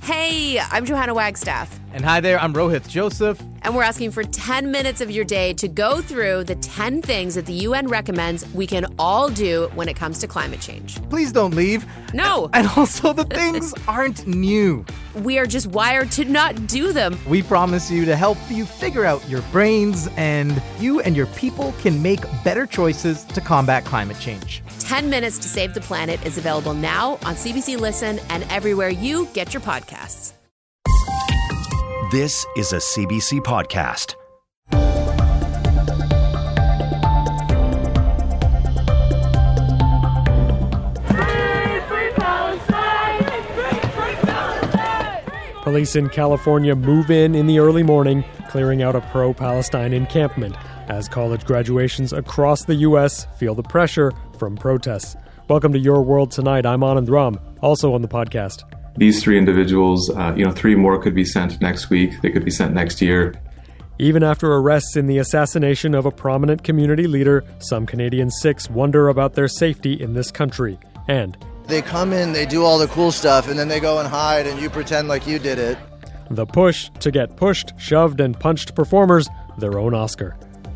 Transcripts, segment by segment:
Hey, I'm Johanna Wagstaff. And hi there, I'm Rohith Joseph. And we're asking for 10 minutes of your day to go through the 10 things that the UN recommends we can all do when it comes to climate change. Please don't leave. No. And also, the things aren't new. We are just wired to not do them. We promise you to help you figure out your brains, and you and your people can make better choices to combat climate change. 10 Minutes to Save the Planet is available now on CBC Listen and everywhere you get your podcasts. This is a CBC podcast. Police in California move in the early morning, clearing out a pro-Palestine encampment as college graduations across the U.S. feel the pressure from protests. Welcome to Your World Tonight. I'm Anand Ram, also on the podcast. These three individuals, 3 more could be sent next week. They could be sent next year. Even after arrests in the assassination of a prominent community leader, some Canadian Sikhs wonder about their safety in this country. And they come in, they do all the cool stuff, and then they go and hide, and you pretend like you did it. The push to get pushed, shoved, and punched performers their own Oscar.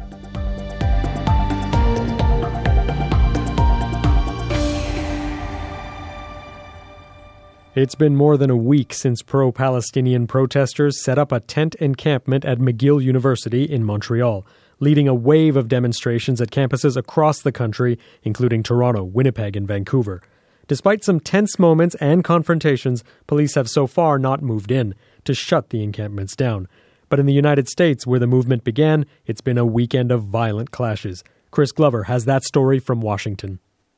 It's been more than a week since pro-Palestinian protesters set up a tent encampment at McGill University in Montreal, leading a wave of demonstrations at campuses across the country, including Toronto, Winnipeg, and Vancouver. Despite some tense moments and confrontations, police have so far not moved in to shut the encampments down. But in the United States, where the movement began, it's been a weekend of violent clashes. Chris Glover has that story from Washington.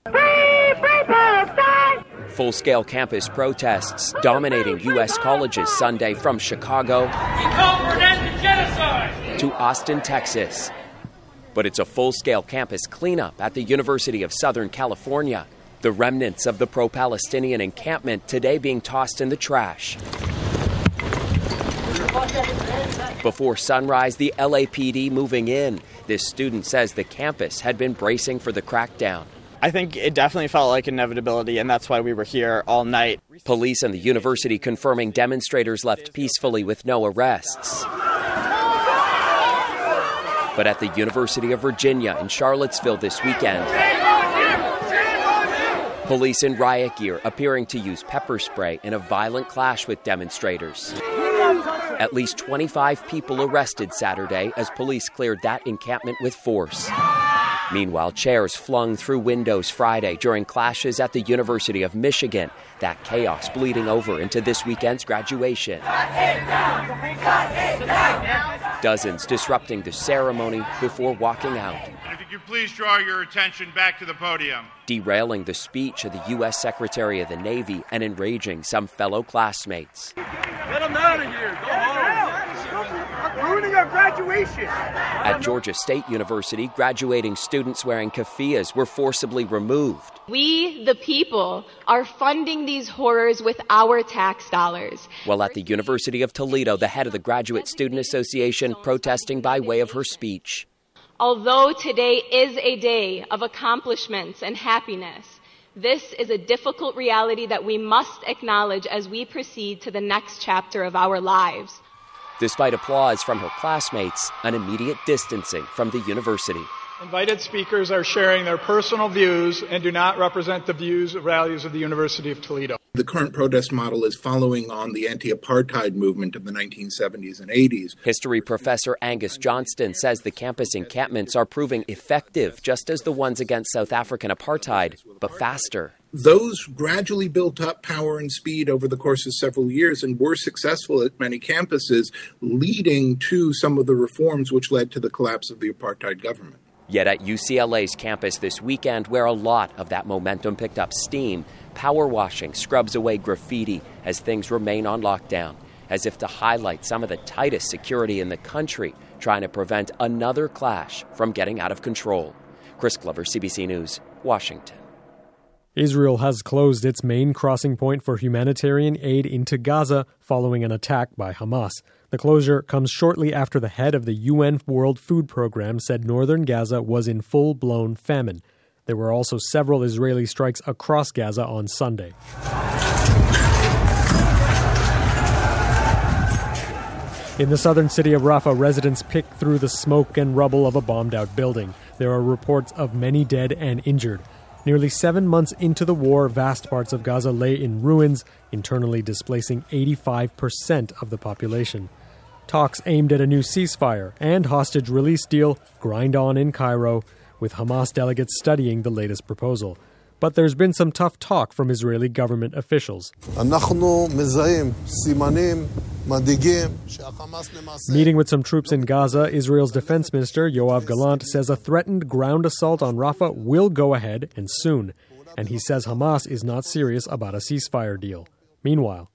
Full-scale campus protests dominating U.S. colleges Sunday from Chicago to Austin, Texas. But it's a full-scale campus cleanup at the University of Southern California. The remnants of the pro-Palestinian encampment today being tossed in the trash. Before sunrise, the LAPD moving in. This student says the campus had been bracing for the crackdown. I think it definitely felt like inevitability, and that's why we were here all night. Police and the university confirming demonstrators left peacefully with no arrests. But at the University of Virginia in Charlottesville this weekend, police in riot gear appearing to use pepper spray in a violent clash with demonstrators. At least 25 people arrested Saturday as police cleared that encampment with force. Meanwhile, chairs flung through windows Friday during clashes at the University of Michigan. That chaos bleeding over into this weekend's graduation. Dozens disrupting the ceremony before walking out. And if you could please draw your attention back to the podium. Derailing the speech of the U.S. Secretary of the Navy and enraging some fellow classmates. Get them out of here. Go home. Ruining our graduation. At Georgia State University, graduating students wearing keffiyehs were forcibly removed. We, the people, are funding these horrors with our tax dollars. While at the University of Toledo, the head of the Graduate Student Association protesting by way of her speech. Although today is a day of accomplishments and happiness, this is a difficult reality that we must acknowledge as we proceed to the next chapter of our lives. Despite applause from her classmates, an immediate distancing from the university. Invited speakers are sharing their personal views and do not represent the views or values of the University of Toledo. The current protest model is following on the anti-apartheid movement of the 1970s and 80s. History professor Angus Johnston says the campus encampments are proving effective, just as the ones against South African apartheid, but faster. Those gradually built up power and speed over the course of several years and were successful at many campuses, leading to some of the reforms which led to the collapse of the apartheid government. Yet at UCLA's campus this weekend, where a lot of that momentum picked up steam, power washing scrubs away graffiti as things remain on lockdown, as if to highlight some of the tightest security in the country, trying to prevent another clash from getting out of control. Chris Glover, CBC News, Washington. Israel has closed its main crossing point for humanitarian aid into Gaza following an attack by Hamas. The closure comes shortly after the head of the UN World Food Programme said northern Gaza was in full-blown famine. There were also several Israeli strikes across Gaza on Sunday. In the southern city of Rafah, residents pick through the smoke and rubble of a bombed-out building. There are reports of many dead and injured. Nearly 7 months into the war, vast parts of Gaza lay in ruins, internally displacing 85% of the population. Talks aimed at a new ceasefire and hostage release deal grind on in Cairo, with Hamas delegates studying the latest proposal. But there's been some tough talk from Israeli government officials. Meeting with some troops in Gaza, Israel's defense minister Yoav Gallant says a threatened ground assault on Rafah will go ahead and soon. And he says Hamas is not serious about a ceasefire deal. Meanwhile,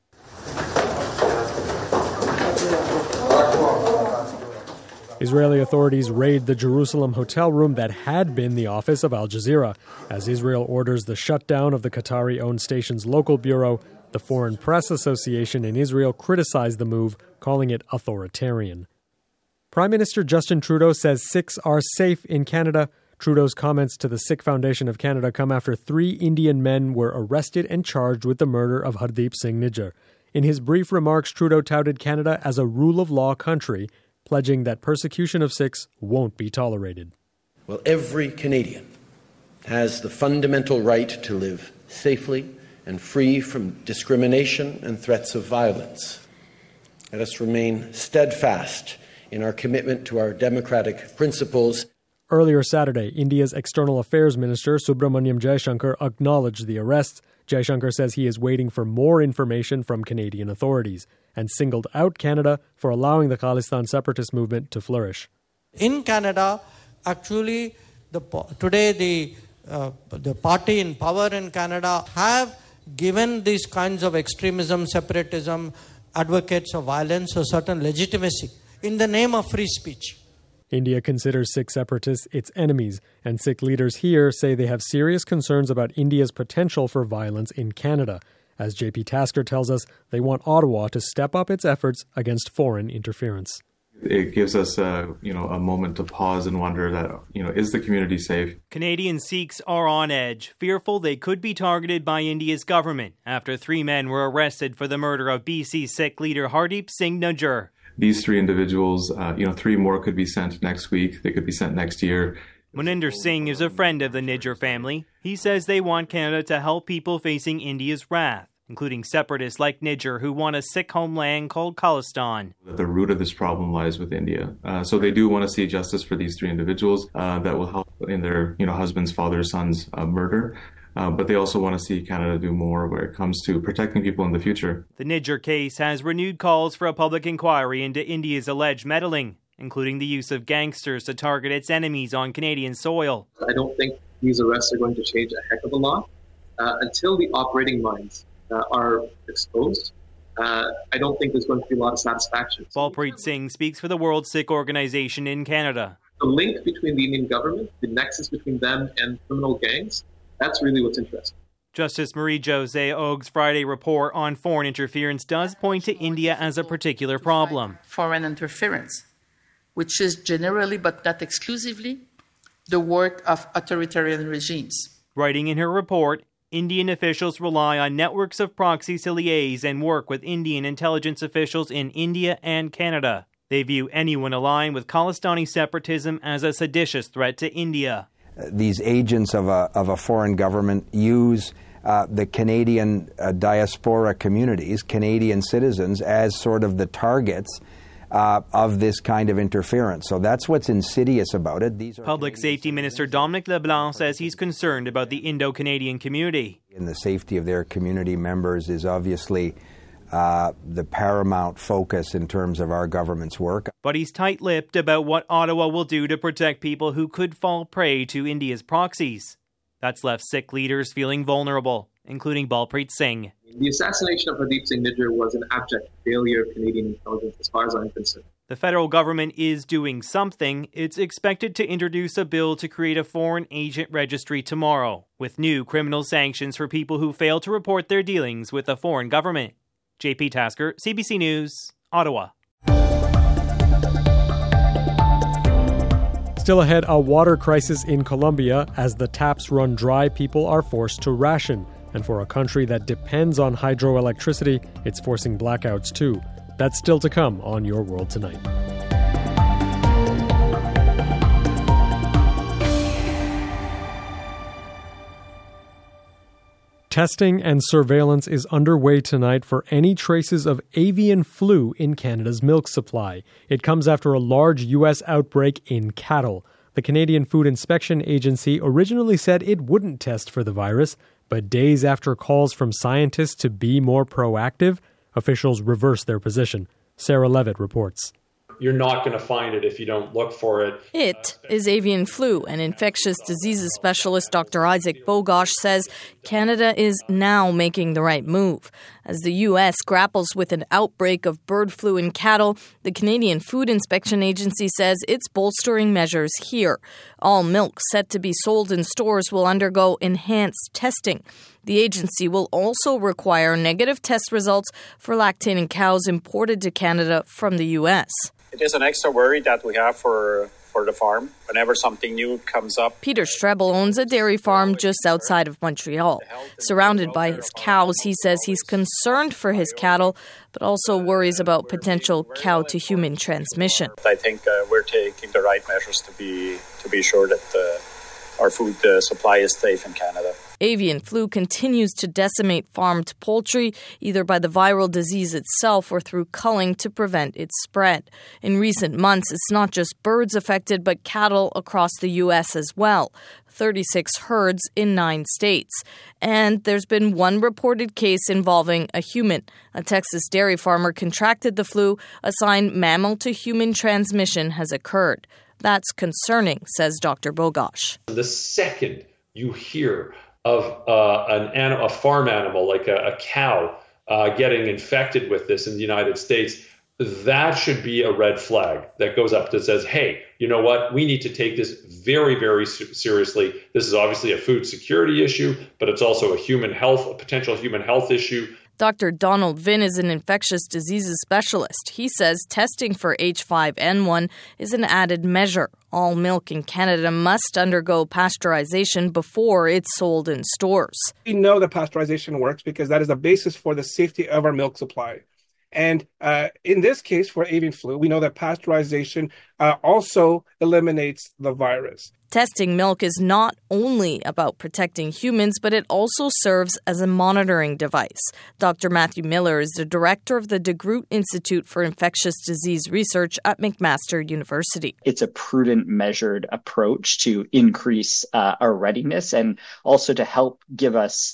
Israeli authorities raid the Jerusalem hotel room that had been the office of Al Jazeera. As Israel orders the shutdown of the Qatari-owned station's local bureau, the Foreign Press Association in Israel criticized the move, calling it authoritarian. Prime Minister Justin Trudeau says Sikhs are safe in Canada. Trudeau's comments to the Sikh Foundation of Canada come after 3 Indian men were arrested and charged with the murder of Hardeep Singh Nijjar. In his brief remarks, Trudeau touted Canada as a rule-of-law country, pledging that persecution of Sikhs won't be tolerated. Well, every Canadian has the fundamental right to live safely and free from discrimination and threats of violence. Let us remain steadfast in our commitment to our democratic principles. Earlier Saturday, India's External Affairs Minister Subramanyam Jaishankar acknowledged the arrests. Jaishankar says he is waiting for more information from Canadian authorities and singled out Canada for allowing the Khalistan separatist movement to flourish. In Canada, actually, today the party in power in Canada have given these kinds of extremism, separatism, advocates of violence a certain legitimacy in the name of free speech. India considers Sikh separatists its enemies, and Sikh leaders here say they have serious concerns about India's potential for violence in Canada. As JP Tasker tells us, they want Ottawa to step up its efforts against foreign interference. It gives us a moment to pause and wonder that, is the community safe? Canadian Sikhs are on edge, fearful they could be targeted by India's government after 3 men were arrested for the murder of BC Sikh leader Hardeep Singh Nijjar. These 3 individuals, 3 more could be sent next week. They could be sent next year. Maninder Singh is a friend of the Nijjar family. He says they want Canada to help people facing India's wrath, including separatists like Nijjar who want a Sikh homeland called Khalistan. The root of this problem lies with India. So they do want to see justice for these 3 individuals that will help in their husband's, father's, son's murder. But they also want to see Canada do more where it comes to protecting people in the future. The Nijjar case has renewed calls for a public inquiry into India's alleged meddling, including the use of gangsters to target its enemies on Canadian soil. I don't think these arrests are going to change a heck of a lot. Until the operating minds are exposed, I don't think there's going to be a lot of satisfaction. Balpreet Singh speaks for the World Sikh Organization in Canada. The link between the Indian government, the nexus between them and criminal gangs, that's really what's interesting. Justice Marie-Josée Og's Friday report on foreign interference does point to India as a particular problem. Foreign interference, which is generally, but not exclusively, the work of authoritarian regimes. Writing in her report, Indian officials rely on networks of proxies to liaise and work with Indian intelligence officials in India and Canada. They view anyone aligned with Khalistani separatism as a seditious threat to India. These agents of a foreign government use the Canadian diaspora communities, Canadian citizens, as sort of the targets of this kind of interference. So that's what's insidious about it. Public Safety Minister Dominic LeBlanc says he's concerned about the Indo-Canadian community. And the safety of their community members is obviously the paramount focus in terms of our government's work. But he's tight-lipped about what Ottawa will do to protect people who could fall prey to India's proxies. That's left Sikh leaders feeling vulnerable, including Balpreet Singh. The assassination of Hardeep Singh Nijjar was an abject failure of Canadian intelligence as far as I'm concerned. The federal government is doing something. It's expected to introduce a bill to create a foreign agent registry tomorrow, with new criminal sanctions for people who fail to report their dealings with a foreign government. JP Tasker, CBC News, Ottawa. Still ahead, a water crisis in Colombia. As the taps run dry, people are forced to ration. And for a country that depends on hydroelectricity, it's forcing blackouts too. That's still to come on Your World Tonight. Testing and surveillance is underway tonight for any traces of avian flu in Canada's milk supply. It comes after a large U.S. outbreak in cattle. The Canadian Food Inspection Agency originally said it wouldn't test for the virus, but days after calls from scientists to be more proactive, officials reversed their position. Sarah Levitt reports. You're not going to find it if you don't look for it. It is avian flu, and infectious diseases specialist Dr. Isaac Bogosh says Canada is now making the right move. As the U.S. grapples with an outbreak of bird flu in cattle, the Canadian Food Inspection Agency says it's bolstering measures here. All milk set to be sold in stores will undergo enhanced testing. The agency will also require negative test results for lactating cows imported to Canada from the U.S. It is an extra worry that we have for the farm whenever something new comes up. Peter Strebel owns a dairy farm just outside of Montreal. Surrounded by his cows, he says he's concerned for his cattle, but also worries about potential cow-to-human transmission. I think we're taking the right measures to be sure that our food supply is safe in Canada. Avian flu continues to decimate farmed poultry, either by the viral disease itself or through culling to prevent its spread. In recent months, it's not just birds affected, but cattle across the U.S. as well. 36 herds in 9 states. And there's been one reported case involving a human. A Texas dairy farmer contracted the flu. A sign mammal-to-human transmission has occurred. That's concerning, says Dr. Bogosh. The second you hear of a farm animal like a cow getting infected with this in the United States, that should be a red flag that goes up that says, hey, you know what? We need to take this very, very seriously. This is obviously a food security issue, but it's also a potential human health issue. Dr. Donald Vinn is an infectious diseases specialist. He says testing for H5N1 is an added measure. All milk in Canada must undergo pasteurization before it's sold in stores. We know that pasteurization works because that is the basis for the safety of our milk supply. And in this case, for avian flu, we know that pasteurization also eliminates the virus. Testing milk is not only about protecting humans, but it also serves as a monitoring device. Dr. Matthew Miller is the director of the DeGroote Institute for Infectious Disease Research at McMaster University. It's a prudent, measured approach to increase our readiness and also to help give us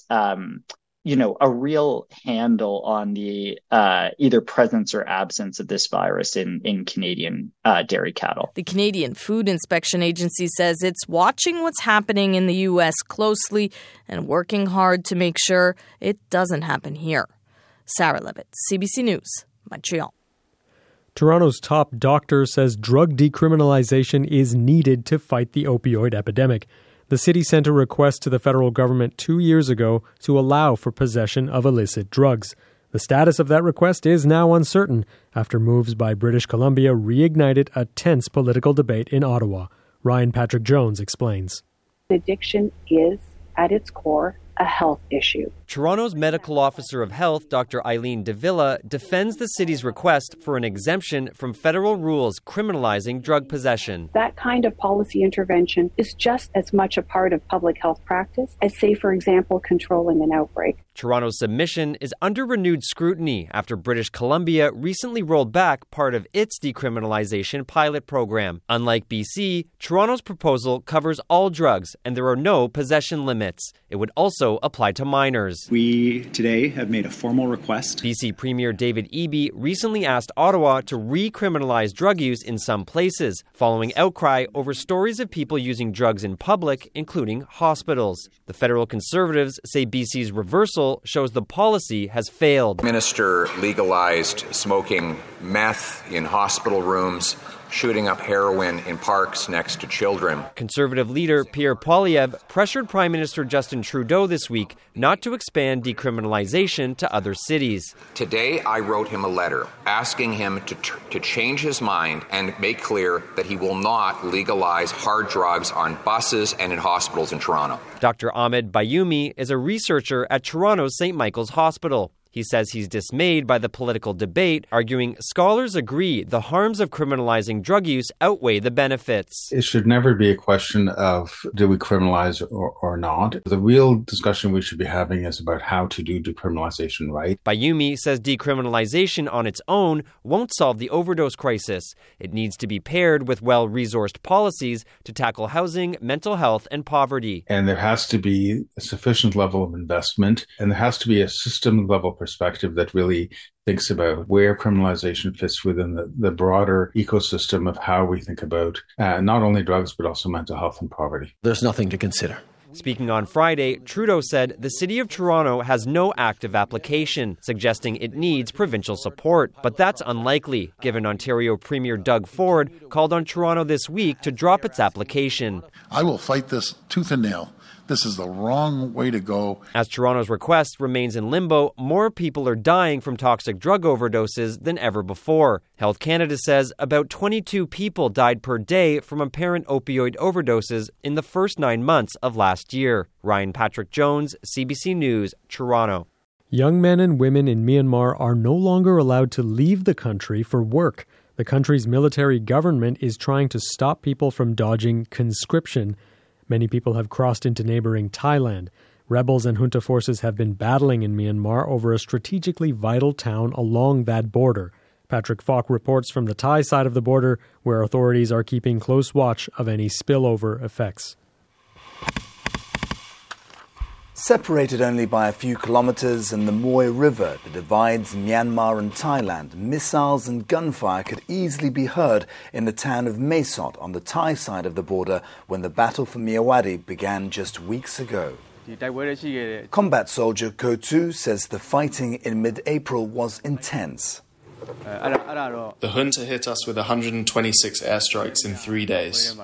a real handle on the either presence or absence of this virus in Canadian dairy cattle. The Canadian Food Inspection Agency says it's watching what's happening in the U.S. closely and working hard to make sure it doesn't happen here. Sarah Levitt, CBC News, Montreal. Toronto's top doctor says drug decriminalization is needed to fight the opioid epidemic. The city sent a request to the federal government 2 years ago to allow for possession of illicit drugs. The status of that request is now uncertain after moves by British Columbia reignited a tense political debate in Ottawa. Ryan Patrick Jones explains. Addiction is, at its core, a health issue. Toronto's medical officer of health, Dr. Eileen De Villa, defends the city's request for an exemption from federal rules criminalizing drug possession. That kind of policy intervention is just as much a part of public health practice as, say, for example, controlling an outbreak. Toronto's submission is under renewed scrutiny after British Columbia recently rolled back part of its decriminalization pilot program. Unlike BC, Toronto's proposal covers all drugs and there are no possession limits. It would also apply to minors. We today have made a formal request. BC Premier David Eby recently asked Ottawa to recriminalize drug use in some places, following outcry over stories of people using drugs in public, including hospitals. The federal Conservatives say BC's reversal shows the policy has failed. The minister legalized smoking meth in hospital rooms, shooting up heroin in parks next to children. Conservative leader Pierre Poilievre pressured Prime Minister Justin Trudeau this week not to expand decriminalization to other cities. Today, I wrote him a letter asking him to change his mind and make clear that he will not legalize hard drugs on buses and in hospitals in Toronto. Dr. Ahmed Bayoumi is a researcher at Toronto's St. Michael's Hospital. He says he's dismayed by the political debate, arguing scholars agree the harms of criminalizing drug use outweigh the benefits. It should never be a question of do we criminalize or not. The real discussion we should be having is about how to do decriminalization right. Bayoumi says decriminalization on its own won't solve the overdose crisis. It needs to be paired with well-resourced policies to tackle housing, mental health, and poverty. And there has to be a sufficient level of investment, and there has to be a system-level perspective that really thinks about where criminalization fits within the broader ecosystem of how we think about not only drugs, but also mental health and poverty. There's nothing to consider. Speaking on Friday, Trudeau said the City of Toronto has no active application, suggesting it needs provincial support. But that's unlikely, given Ontario Premier Doug Ford called on Toronto this week to drop its application. I will fight this tooth and nail. This is the wrong way to go. As Toronto's request remains in limbo, more people are dying from toxic drug overdoses than ever before. Health Canada says about 22 people died per day from apparent opioid overdoses in the first 9 months of last year. Ryan Patrick Jones, CBC News, Toronto. Young men and women in Myanmar are no longer allowed to leave the country for work. The country's military government is trying to stop people from dodging conscription. Many people have crossed into neighboring Thailand. Rebels and junta forces have been battling in Myanmar over a strategically vital town along that border. Patrick Falk reports from the Thai side of the border, where authorities are keeping close watch of any spillover effects. Separated only by a few kilometers in the Moi River that divides Myanmar and Thailand, missiles and gunfire could easily be heard in the town of Mae Sot on the Thai side of the border when the battle for Myawaddy began just weeks ago. Combat soldier Ko Tu says the fighting in mid-April was intense. The junta hit us with 126 airstrikes in 3 days.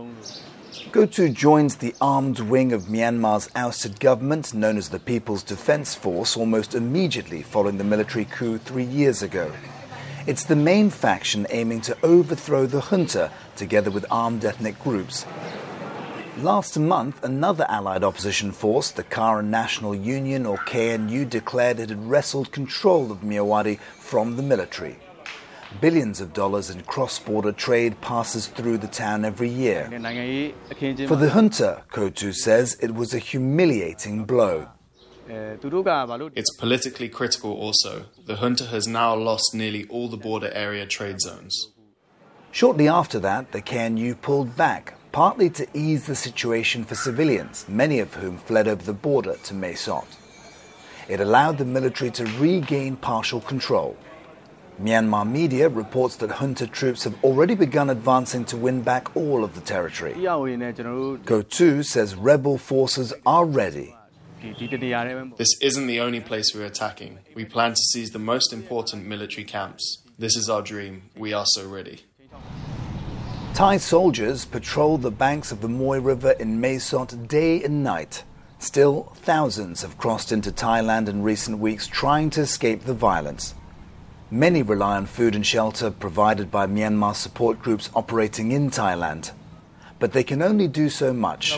Ko Tu joins the armed wing of Myanmar's ousted government, known as the People's Defence Force, almost immediately following the military coup 3 years ago. It's the main faction aiming to overthrow the junta, together with armed ethnic groups. Last month, another allied opposition force, the Karen National Union, or KNU, declared it had wrestled control of Myawaddy from the military. Billions of dollars in cross-border trade passes through the town every year. For the junta, Ko Tu says, it was a humiliating blow. It's politically critical also. The junta has now lost nearly all the border area trade zones. Shortly after that, the KNU pulled back, partly to ease the situation for civilians, many of whom fled over the border to Mae Sot. It allowed the military to regain partial control. Myanmar media reports that junta troops have already begun advancing to win back all of the territory. Ko Tu says rebel forces are ready. This isn't the only place we're attacking. We plan to seize the most important military camps. This is our dream. We are so ready. Thai soldiers patrol the banks of the Moi River in Mae Sot day and night. Still, thousands have crossed into Thailand in recent weeks trying to escape the violence. Many rely on food and shelter provided by Myanmar support groups operating in Thailand. But they can only do so much.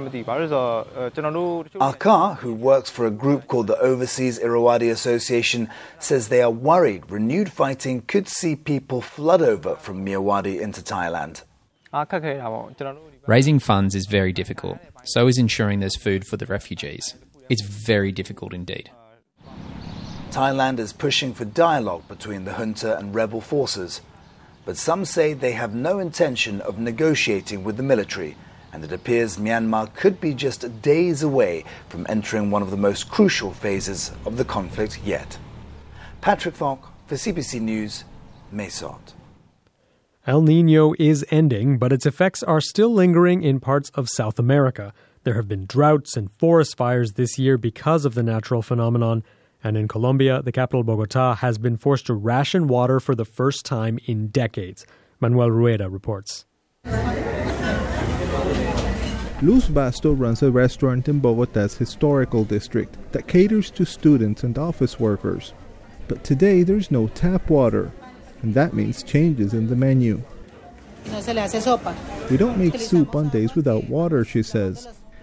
Akar, who works for a group called the Overseas Irrawaddy Association, says they are worried renewed fighting could see people flood over from Myawaddy into Thailand. Raising funds is very difficult. So is ensuring there's food for the refugees. It's very difficult indeed. Thailand is pushing for dialogue between the junta and rebel forces. But some say they have no intention of negotiating with the military, and it appears Myanmar could be just days away from entering one of the most crucial phases of the conflict yet. Patrick Falk for CBC News, Mae Sot. El Niño is ending, but its effects are still lingering in parts of South America. There have been droughts and forest fires this year because of the natural phenomenon. And in Colombia, the capital Bogotá has been forced to ration water for the first time in decades. Manuel Rueda reports. Luz Basto runs a restaurant in Bogotá's historical district that caters to students and office workers. But today there's no tap water, and that means changes in the menu. We don't make soup on days without water, she says.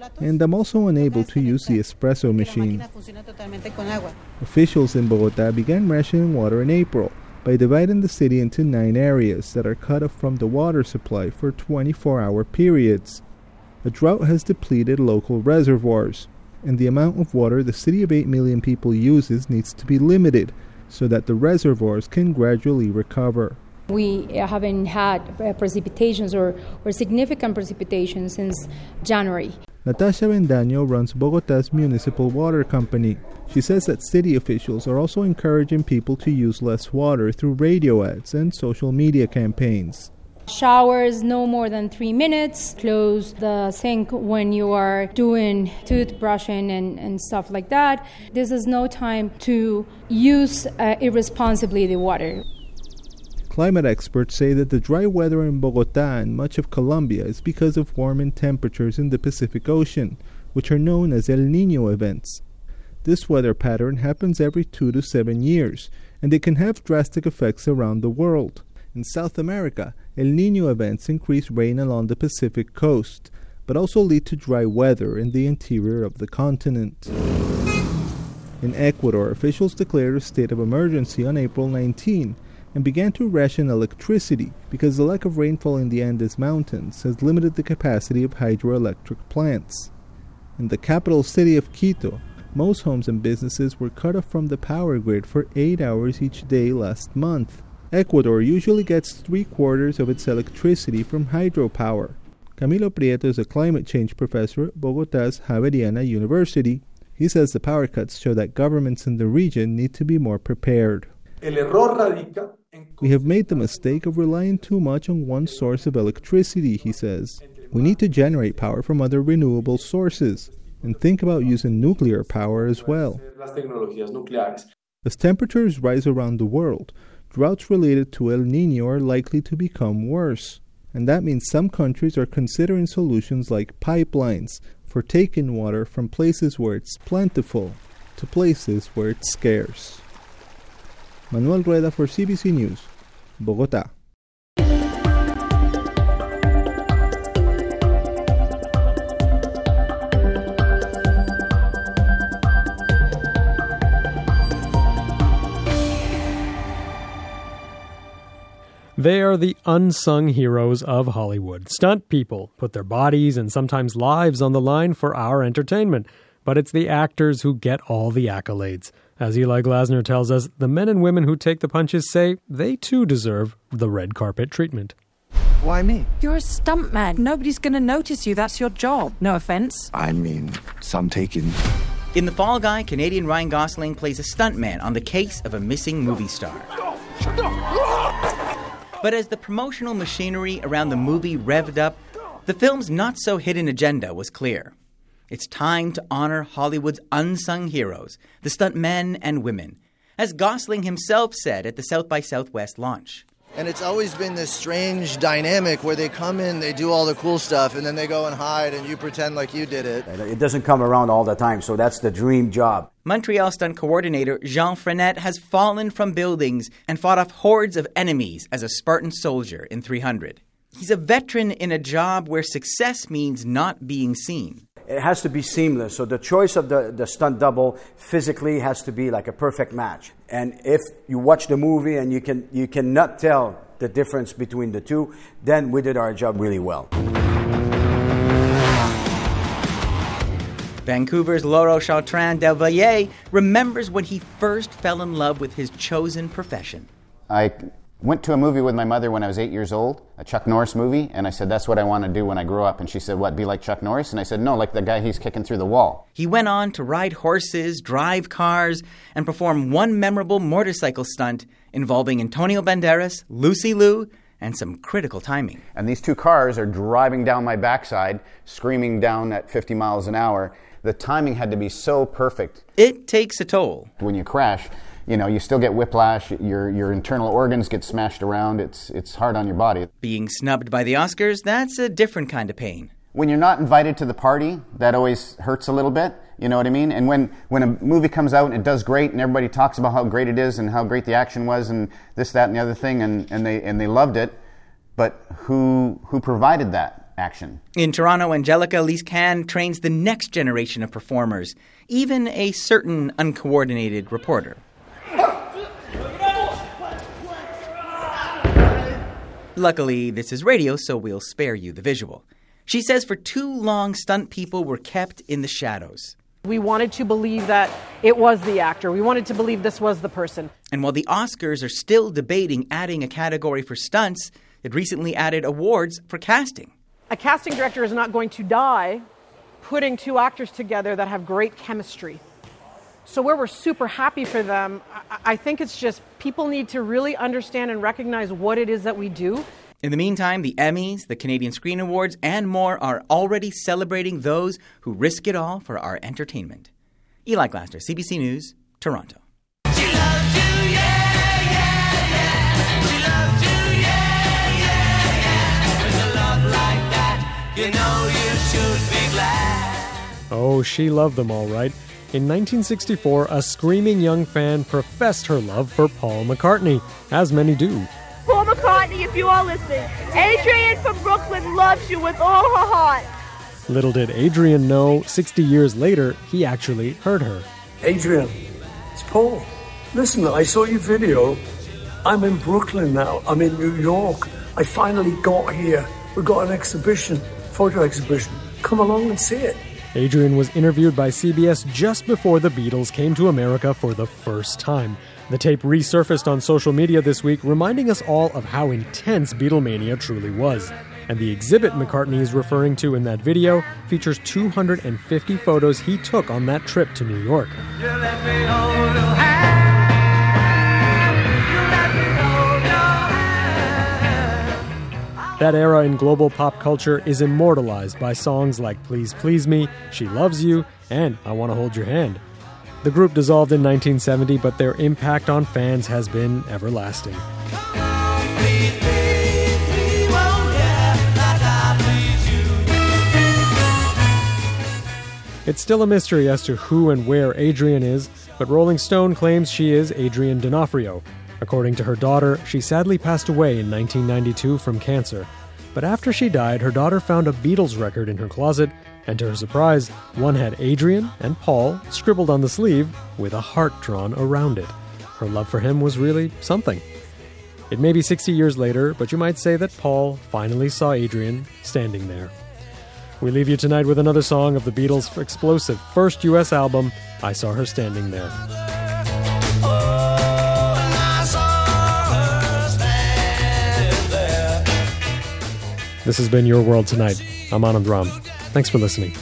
and I'm also unable to use the espresso machine. Officials in Bogotá began rationing water in April by dividing the city into 9 areas that are cut off from the water supply for 24-hour periods. A drought has depleted local reservoirs, and the amount of water the city of 8 million people uses needs to be limited so that the reservoirs can gradually recover. We haven't had precipitations or significant precipitation since January. Natasha Bendaño runs Bogotá's municipal water company. She says that city officials are also encouraging people to use less water through radio ads and social media campaigns. Showers no more than 3 minutes. Close the sink when you are doing toothbrushing and stuff like that. This is no time to use irresponsibly the water. Climate experts say that the dry weather in Bogotá and much of Colombia is because of warming temperatures in the Pacific Ocean, which are known as El Niño events. This weather pattern happens every 2 to 7 years, and it can have drastic effects around the world. In South America, El Niño events increase rain along the Pacific coast, but also lead to dry weather in the interior of the continent. In Ecuador, officials declared a state of emergency on April 19 and began to ration electricity because the lack of rainfall in the Andes Mountains has limited the capacity of hydroelectric plants. In the capital city of Quito, most homes and businesses were cut off from the power grid for 8 hours each day last month. Ecuador usually gets 3/4 of its electricity from hydropower. Camilo Prieto is a climate change professor at Bogotá's Javeriana University. He says the power cuts show that governments in the region need to be more prepared. We have made the mistake of relying too much on one source of electricity, he says. We need to generate power from other renewable sources and think about using nuclear power as well. As temperatures rise around the world, droughts related to El Niño are likely to become worse. And that means some countries are considering solutions like pipelines for taking water from places where it's plentiful to places where it's scarce. Manuel Rueda for CBC News, Bogotá. They are the unsung heroes of Hollywood. Stunt people put their bodies and sometimes lives on the line for our entertainment. But it's the actors who get all the accolades. As Eli Glasner tells us, the men and women who take the punches say they too deserve the red carpet treatment. Why me? You're a stuntman. Nobody's going to notice you. That's your job. No offense. I mean, some taken. In The Fall Guy, Canadian Ryan Gosling plays a stuntman on the case of a missing movie star. But as the promotional machinery around the movie revved up, the film's not-so-hidden agenda was clear. It's time to honor Hollywood's unsung heroes, the stuntmen and women, as Gosling himself said at the South by Southwest launch. And it's always been this strange dynamic where they come in, they do all the cool stuff, and then they go and hide, and you pretend like you did it. It doesn't come around all the time, so that's the dream job. Montreal stunt coordinator Jean Frenette has fallen from buildings and fought off hordes of enemies as a Spartan soldier in 300. He's a veteran in a job where success means not being seen. It has to be seamless, so the choice of the stunt double physically has to be like a perfect match. And if you watch the movie and you cannot tell the difference between the two, then we did our job really well. Vancouver's Laurent Chartrand Del Valle remembers when he first fell in love with his chosen profession. I went to a movie with my mother when I was 8 years old, a Chuck Norris movie, and I said, that's what I want to do when I grow up. And she said, what, be like Chuck Norris? And I said, no, like the guy he's kicking through the wall. He went on to ride horses, drive cars, and perform one memorable motorcycle stunt involving Antonio Banderas, Lucy Liu, and some critical timing. And these two cars are driving down my backside, screaming down at 50 miles an hour. The timing had to be so perfect. It takes a toll. When you crash, you still get whiplash, your internal organs get smashed around, it's hard on your body. Being snubbed by the Oscars, that's a different kind of pain. When you're not invited to the party, that always hurts a little bit, you know what I mean? And when a movie comes out and it does great and everybody talks about how great it is and how great the action was and this, that, and the other thing, and they loved it, but who provided that? action. In Toronto, Angelica Elise-Can trains the next generation of performers, even a certain uncoordinated reporter. Luckily, this is radio, so we'll spare you the visual. She says for too long, stunt people were kept in the shadows. We wanted to believe that it was the actor. We wanted to believe this was the person. And while the Oscars are still debating adding a category for stunts, it recently added awards for casting. A casting director is not going to die putting two actors together that have great chemistry. So where we're super happy for them, I think it's just people need to really understand and recognize what it is that we do. In the meantime, the Emmys, the Canadian Screen Awards, and more are already celebrating those who risk it all for our entertainment. Eli Glasser, CBC News, Toronto. Oh, she loved them all right. In 1964, a screaming young fan professed her love for Paul McCartney, as many do. Paul McCartney, if you are listening, Adrian from Brooklyn loves you with all her heart. Little did Adrian know, 60 years later, he actually heard her. Adrian, it's Paul. Listen, I saw your video. I'm in Brooklyn now. I'm in New York. I finally got here. We've got an exhibition, photo exhibition. Come along and see it. Adrian was interviewed by CBS just before the Beatles came to America for the first time. The tape resurfaced on social media this week, reminding us all of how intense Beatlemania truly was. And the exhibit McCartney is referring to in that video features 250 photos he took on that trip to New York. That era in global pop culture is immortalized by songs like Please Please Me, She Loves You, and I Want to Hold Your Hand. The group dissolved in 1970, but their impact on fans has been everlasting. It's still a mystery as to who and where Adrian is, but Rolling Stone claims she is Adrian D'Onofrio. According to her daughter, she sadly passed away in 1992 from cancer. But after she died, her daughter found a Beatles record in her closet, and to her surprise, one had Adrian and Paul scribbled on the sleeve with a heart drawn around it. Her love for him was really something. It may be 60 years later, but you might say that Paul finally saw Adrian standing there. We leave you tonight with another song of the Beatles' explosive first U.S. album, I Saw Her Standing There. This has been Your World Tonight. I'm Anand Ram. Thanks for listening.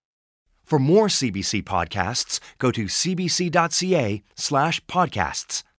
For more CBC podcasts, go to cbc.ca/podcasts.